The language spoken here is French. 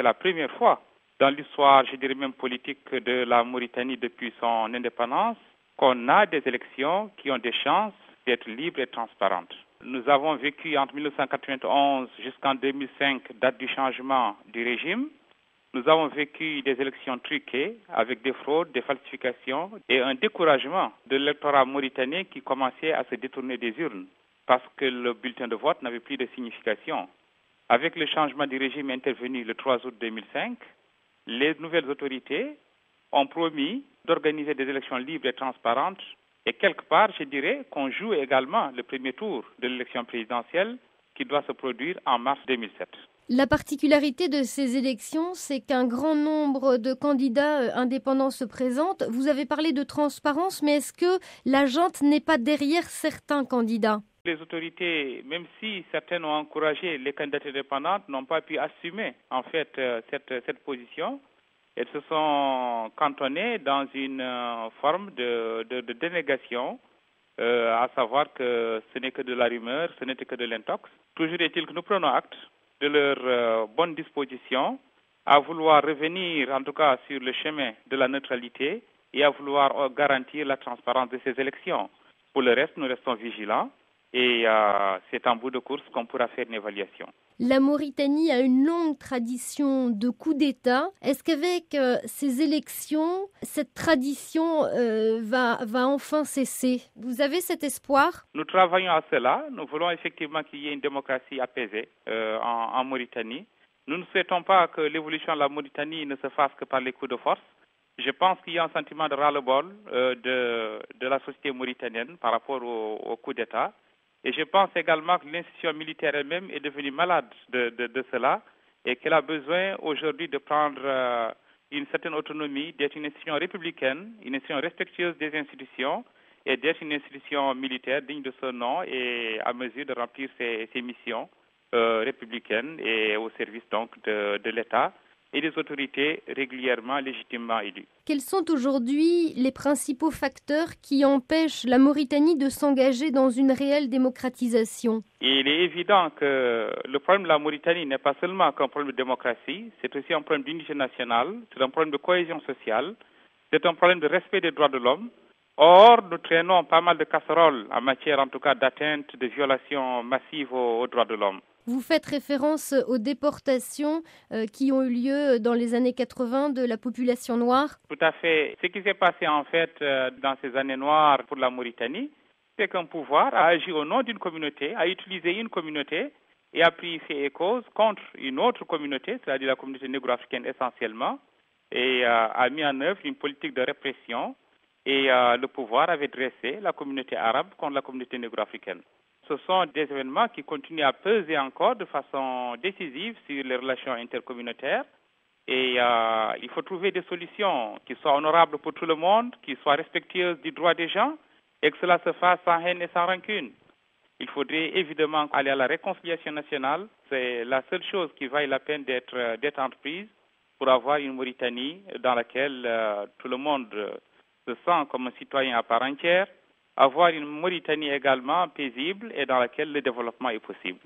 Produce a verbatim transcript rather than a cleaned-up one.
c'est la première fois dans l'histoire, je dirais même politique, de la Mauritanie depuis son indépendance, qu'on a des élections qui ont des chances d'être libres et transparentes. Nous avons vécu entre mille neuf cent quatre-vingt-onze jusqu'en deux mille cinq, date du changement du régime. Nous avons vécu des élections truquées avec des fraudes, des falsifications et un découragement de l'électorat mauritanien qui commençait à se détourner des urnes parce que le bulletin de vote n'avait plus de signification. Avec le changement du régime intervenu le trois août deux mille cinq, les nouvelles autorités ont promis d'organiser des élections libres et transparentes et quelque part, je dirais qu'on joue également le premier tour de l'élection présidentielle qui doit se produire en mars deux mille sept. La particularité de ces élections, c'est qu'un grand nombre de candidats indépendants se présentent. Vous avez parlé de transparence, mais est-ce que la junte n'est pas derrière certains candidats ? Les autorités, même si certaines ont encouragé les candidatures indépendantes, n'ont pas pu assumer en fait cette, cette position. Elles se sont cantonnées dans une forme de, de, de dénégation, euh, à savoir que ce n'est que de la rumeur, ce n'était que de l'intox. Toujours est-il que nous prenons acte de leur euh, bonne disposition à vouloir revenir en tout cas sur le chemin de la neutralité et à vouloir euh, garantir la transparence de ces élections. Pour le reste, nous restons vigilants et euh, c'est en bout de course qu'on pourra faire une évaluation. La Mauritanie a une longue tradition de coups d'État. Est-ce qu'avec euh, ces élections, cette tradition euh, va, va enfin cesser ? Vous avez cet espoir ? Nous travaillons à cela. Nous voulons effectivement qu'il y ait une démocratie apaisée euh, en, en Mauritanie. Nous ne souhaitons pas que l'évolution de la Mauritanie ne se fasse que par les coups de force. Je pense qu'il y a un sentiment de ras-le-bol euh, de, de la société mauritanienne par rapport au, au coup d'État. Et je pense également que l'institution militaire elle-même est devenue malade de, de, de cela et qu'elle a besoin aujourd'hui de prendre euh, une certaine autonomie, d'être une institution républicaine, une institution respectueuse des institutions et d'être une institution militaire digne de ce nom et à mesure de remplir ses, ses missions euh, républicaines et au service donc de, de l'État et des autorités régulièrement, légitimement élues. Quels sont aujourd'hui les principaux facteurs qui empêchent la Mauritanie de s'engager dans une réelle démocratisation ? Il est évident que le problème de la Mauritanie n'est pas seulement qu'un problème de démocratie, c'est aussi un problème d'unité nationale, c'est un problème de cohésion sociale, c'est un problème de respect des droits de l'homme. Or, nous traînons pas mal de casseroles en matière en tout cas d'atteinte, de violations massives aux, aux droits de l'homme. Vous faites référence aux déportations euh, qui ont eu lieu dans les années quatre-vingts de la population noire ? Tout à fait. Ce qui s'est passé en fait euh, dans ces années noires pour la Mauritanie, c'est qu'un pouvoir a agi au nom d'une communauté, a utilisé une communauté et a pris fait et cause contre une autre communauté, c'est-à-dire la communauté négro-africaine essentiellement, et euh, a mis en œuvre une politique de répression et euh, le pouvoir avait dressé la communauté arabe contre la communauté négro-africaine. Ce sont des événements qui continuent à peser encore de façon décisive sur les relations intercommunautaires et euh, il faut trouver des solutions qui soient honorables pour tout le monde, qui soient respectueuses du droit des gens et que cela se fasse sans haine et sans rancune. Il faudrait évidemment aller à la réconciliation nationale. C'est la seule chose qui vaille la peine d'être, d'être entreprise pour avoir une Mauritanie dans laquelle euh, tout le monde euh, se sent comme un citoyen à part entière, avoir une Mauritanie également paisible et dans laquelle le développement est possible.